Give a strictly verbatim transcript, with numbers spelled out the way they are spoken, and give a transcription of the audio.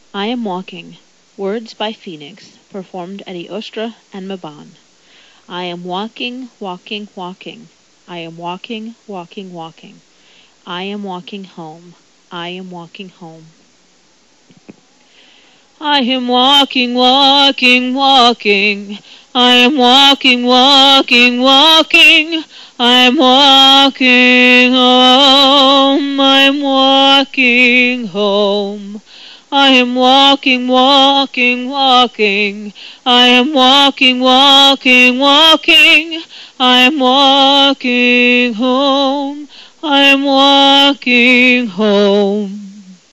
I am walking. Words by Phoenix, performed at Eostra and Maban. I am walking, walking, walking. I am walking, walking, walking. I am walking home. I am walking home. I am walking, walking, walking. I am walking, walking, walking. I am walking home. I am walking home. I am walking, walking, walking. I am walking, walking, walking. I am walking home. I am walking home.